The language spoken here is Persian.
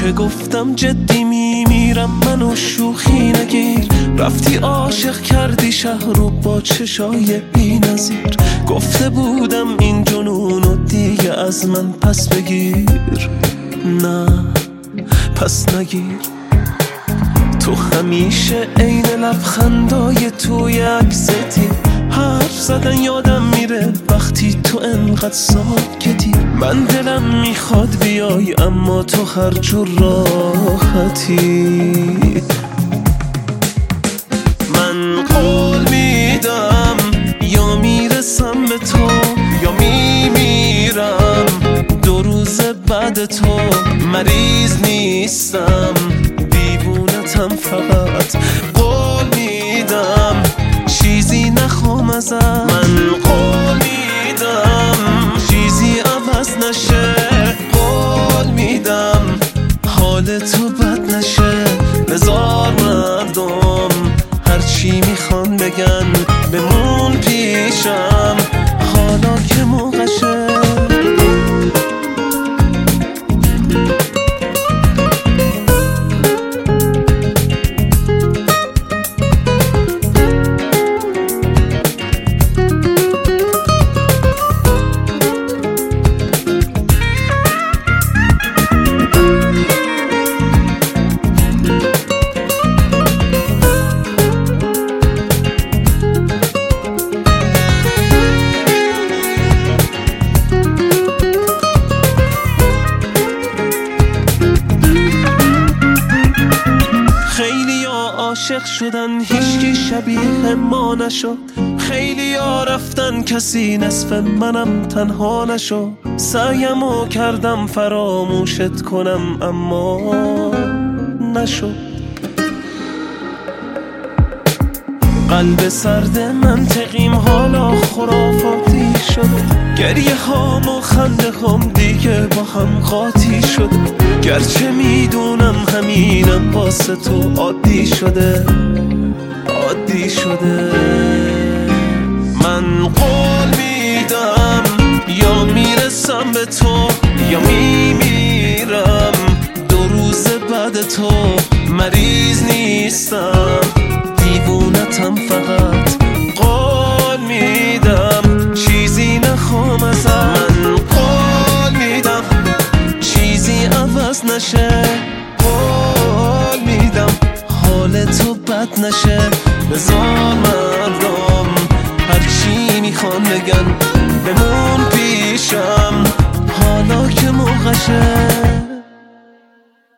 که گفتم جدی میمیرم منو شوخی نگیر. رفتی عاشق کردی شهر رو با چشای بی نظیر. گفته بودم این جنونو دیگه از من پس بگیر. نه پس نگیر. تو همیشه عین لبخندای توی عکستی. حرف زدن یادم میره وقتی تو انقدر ساکتی. من دلم میخواد بیای اما تو هر جور راحتی. من قول میدم یا میرسم به تو یا میمیرم. 2 روز بعد تو مریض نیستم، دیوونتم فقط. قول میدم چیزی نخوام ازت. من قول میدم چیزی عوض نشه. قول میدم حال تو بد نشه. بذار مردم هرچی میخوان بگن بمون پیشم حالا که موقعشه. عاشق شدن هیچکی شبیه ما نشد. خیلی ها رفتن کسی نصف منم تنها نشد. سعیمو کردم فراموشت کنم اما نشد. قلب سرد منطقیم حالا خرافاتی شد. گریه هام و خنده هم دیگه با هم قاطی شد. گرچه میدونم همینم واسه تو عادی شده عادی شده. من قول میدم یا میرسم به تو یا میمیرم. 2 روز بعد تو مریض نیستم، دیوونتم فقط. قول میدم چیزی نخوام ازت. من قول میدم چیزی عوض نشه. قول میدم حال تو بد نشه. بذار مردم هرچی میخوان بگن بمون